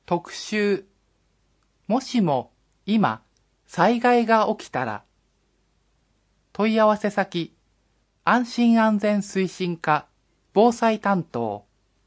特集。もしも今災害が起きたら。問い合わせ先、安心安全推進課防災担当。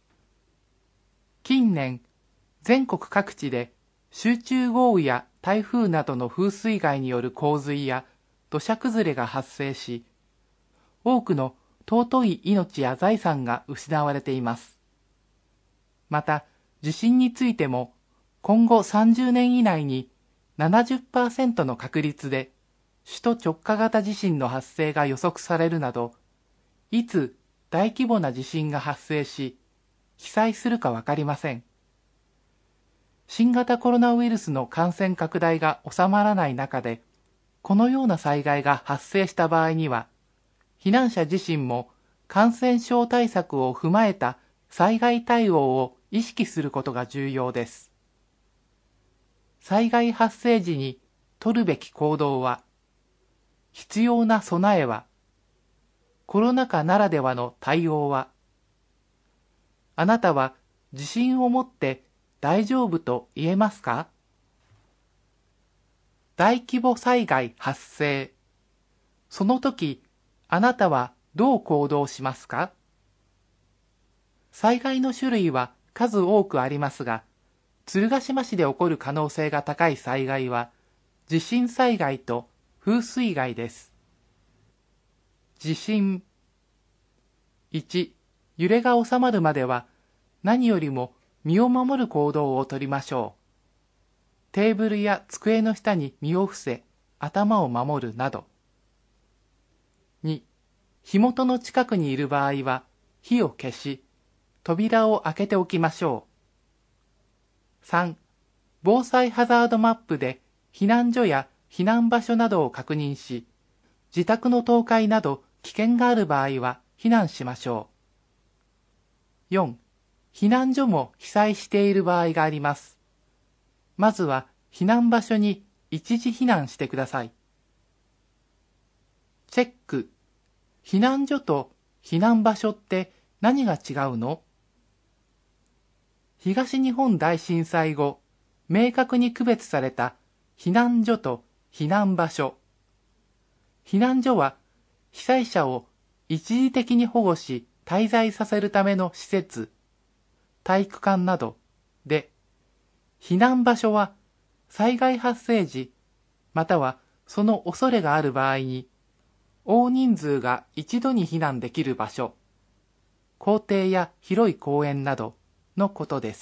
近年、全国各地で集中豪雨や台風などの風水害による洪水や土砂崩れが発生し、多くの尊い命や財産が失われています。また、地震についても、今後30年以内に 70% の確率で首都直下型地震の発生が予測されるなど、いつ大規模な地震が発生し、被災するかわかりません。新型コロナウイルスの感染拡大が収まらない中で、このような災害が発生した場合には、避難者自身も感染症対策を踏まえた災害対応を意識することが重要です。災害発生時に取るべき行動は、必要な備えは、コロナ禍ならではの対応は、あなたは自信を持って大丈夫と言えますか？大規模災害発生。その時、あなたはどう行動しますか？災害の種類は数多くありますが、鶴ヶ島市で起こる可能性が高い災害は、地震災害と風水害です。地震。1、揺れが収まるまでは、何よりも身を守る行動をとりましょう。テーブルや机の下に身を伏せ、頭を守るなど。2、火元の近くにいる場合は、火を消し、扉を開けておきましょう。3、防災ハザードマップで避難所や避難場所などを確認し、自宅の倒壊など危険がある場合は避難しましょう。4、避難所も被災している場合があります。まずは避難場所に一時避難してください。チェック。避難所と避難場所って何が違うの？東日本大震災後、明確に区別された避難所と避難場所。避難所は被災者を一時的に保護し滞在させるための施設、体育館などで、避難場所は災害発生時、またはその恐れがある場合に、大人数が一度に避難できる場所、校庭や広い公園などのことです。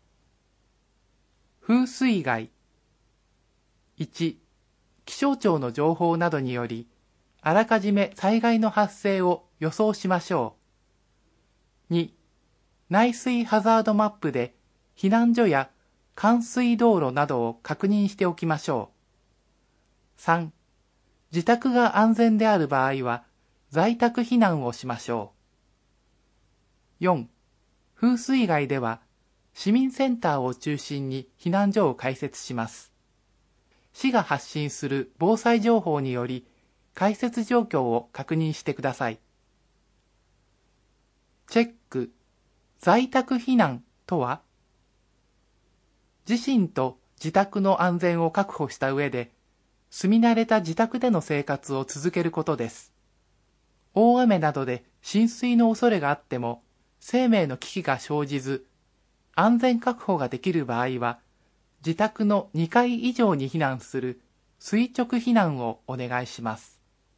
風水害。1、気象庁の情報などにより、あらかじめ災害の発生を予想しましょう。2、内水ハザードマップで避難所や冠水道路などを確認しておきましょう。3、自宅が安全である場合は在宅避難をしましょう。4、風水害では市民センターを中心に避難所を開設します。市が発信する防災情報により開設状況を確認してください。チェック。在宅避難とは、自身と自宅の安全を確保した上で、住み慣れた自宅での生活を続けることです。大雨などで浸水の恐れがあっても、生命の危機が生じず、安全確保ができる場合は、自宅の2階以上に避難する垂直避難をお願いします。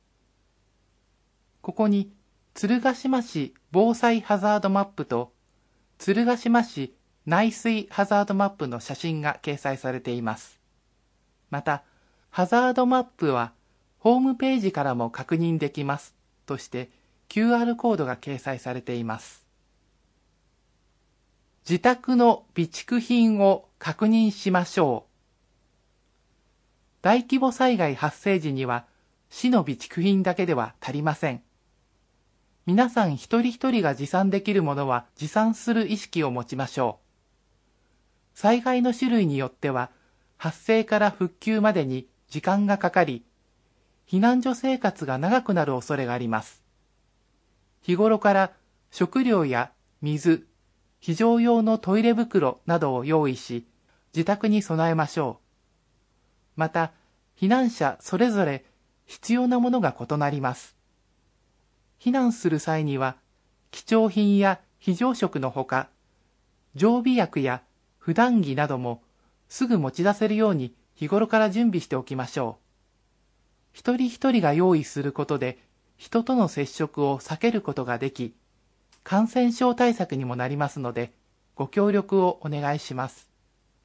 ここに、鶴ヶ島市防災ハザードマップと、鶴ヶ島市内水ハザードマップの写真が掲載されています。また、ハザードマップはホームページからも確認できますとして QR コードが掲載されています。自宅の備蓄品を確認しましょう。大規模災害発生時には市の備蓄品だけでは足りません。皆さん一人一人が持参できるものは持参する意識を持ちましょう。災害の種類によっては発生から復旧までに時間がかかり、避難所生活が長くなる恐れがあります。日頃から食料や水、非常用のトイレ袋などを用意し、 自宅に備えましょう。また、避難者それぞれ必要なものが異なります。避難する際には、貴重品や非常食のほか、常備薬や普段着などもすぐ持ち出せるように日頃から準備しておきましょう。一人一人が用意することで人との接触を避けることができ、感染症対策にもなりますので、ご協力をお願いします。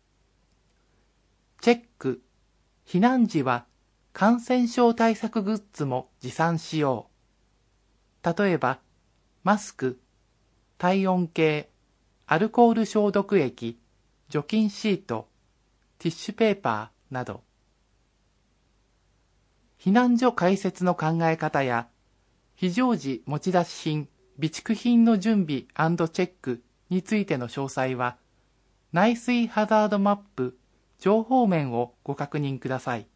チェック。避難時は感染症対策グッズも持参しよう。例えば、マスク、体温計、アルコール消毒液、除菌シート、ティッシュペーパーなど。避難所開設の考え方や、非常時持ち出し品、備蓄品の準備&チェックについての詳細は、内水ハザードマップ情報面をご確認ください。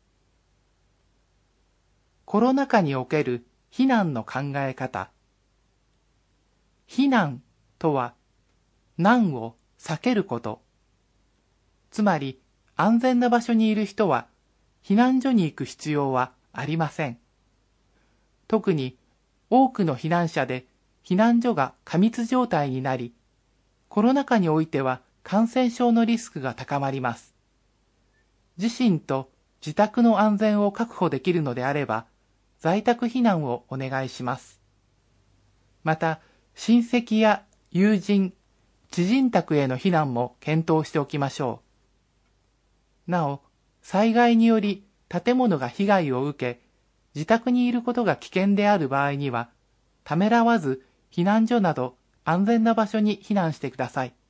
コロナ禍における避難の考え方。避難とは、難を避けること。つまり、安全な場所にいる人は、避難所に行く必要はありません。特に、多くの避難者で避難所が過密状態になり、コロナ禍においては感染症のリスクが高まります。自身と自宅の安全を確保できるのであれば、在宅避難をお願いします。また、親戚や友人、知人宅への避難も検討しておきましょう。なお、災害により建物が被害を受け、自宅にいることが危険である場合には、ためらわず避難所など安全な場所に避難してください。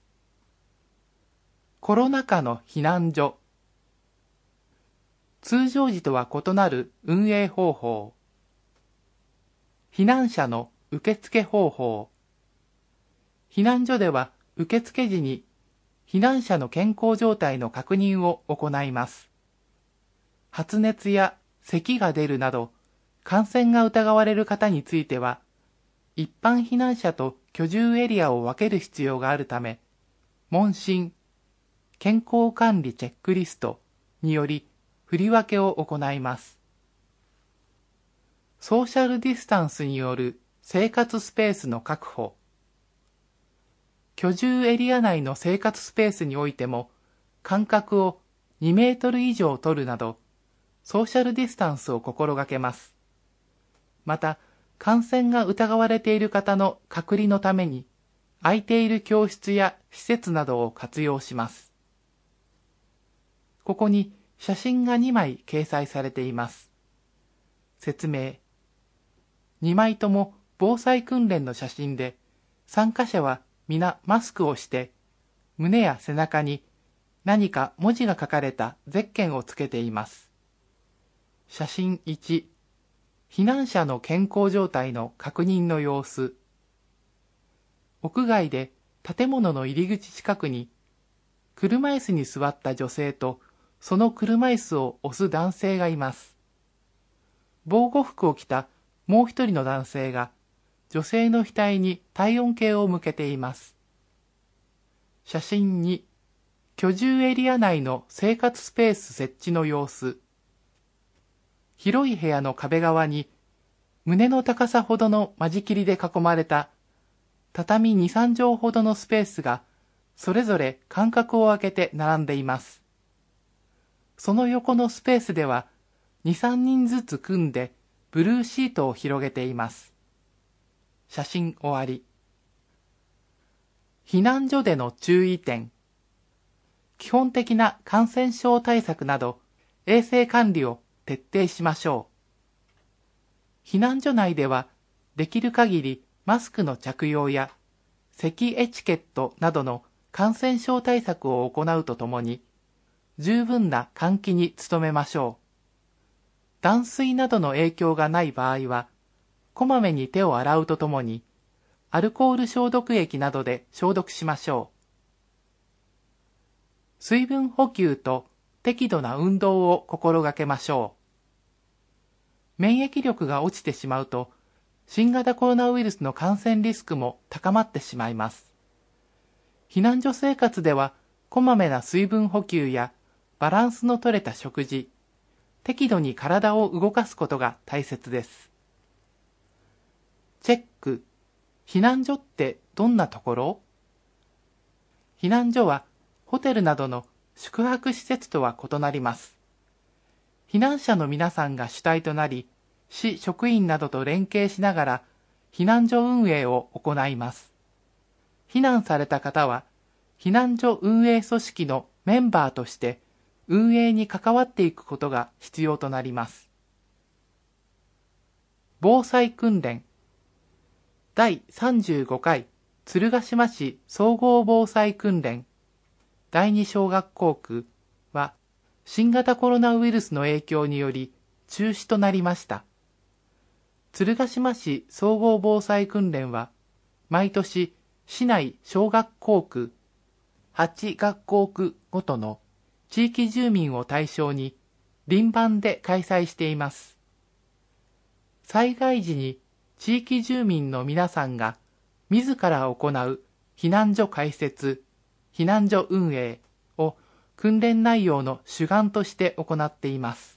コロナ禍の避難所。通常時とは異なる運営方法。避難者の受付方法。避難所では受付時に避難者の健康状態の確認を行います。発熱や咳が出るなど感染が疑われる方については、一般避難者と居住エリアを分ける必要があるため、問診、健康管理チェックリストにより振り分けを行います。ソーシャルディスタンスによる生活スペースの確保。居住エリア内の生活スペースにおいても、間隔を2メートル以上取るなど、ソーシャルディスタンスを心がけます。また、感染が疑われている方の隔離のために、空いている教室や施設などを活用します。ここに写真が2枚掲載されています。説明。2枚とも防災訓練の写真で、参加者は皆マスクをして、胸や背中に何か文字が書かれたゼッケンをつけています。写真1、避難者の健康状態の確認の様子。屋外で建物の入り口近くに、車椅子に座った女性と、その車椅子を押す男性がいます。防護服を着たもう一人の男性が、女性の額に体温計を向けています。写真2、居住エリア内の生活スペース設置の様子。広い部屋の壁側に、胸の高さほどの間仕切りで囲まれた、畳2、3畳ほどのスペースが、それぞれ間隔を空けて並んでいます。その横のスペースでは、2、3人ずつ組んで、ブルーシートを広げています。写真終わり。避難所での注意点。基本的な感染症対策など、衛生管理を徹底しましょう。避難所内では、できる限りマスクの着用や、咳エチケットなどの感染症対策を行うとともに、十分な換気に努めましょう。断水などの影響がない場合は、こまめに手を洗うとともに、アルコール消毒液などで消毒しましょう。水分補給と適度な運動を心がけましょう。免疫力が落ちてしまうと、新型コロナウイルスの感染リスクも高まってしまいます。避難所生活では、 こまめな水分補給やバランスの取れた食事、適度に体を動かすことが大切です。チェック。避難所ってどんなところ？避難所はホテルなどの宿泊施設とは異なります。避難者の皆さんが主体となり、市職員などと連携しながら避難所運営を行います。避難された方は、避難所運営組織のメンバーとして運営に関わっていくことが必要となります。防災訓練。第35回鶴ヶ島市総合防災訓練第二小学校区は新型コロナウイルスの影響により中止となりました。鶴ヶ島市総合防災訓練は毎年市内小学校区8学校区ごとの地域住民を対象に輪番で開催しています。災害時に地域住民の皆さんが自ら行う避難所開設、避難所運営を訓練内容の主眼として行っています。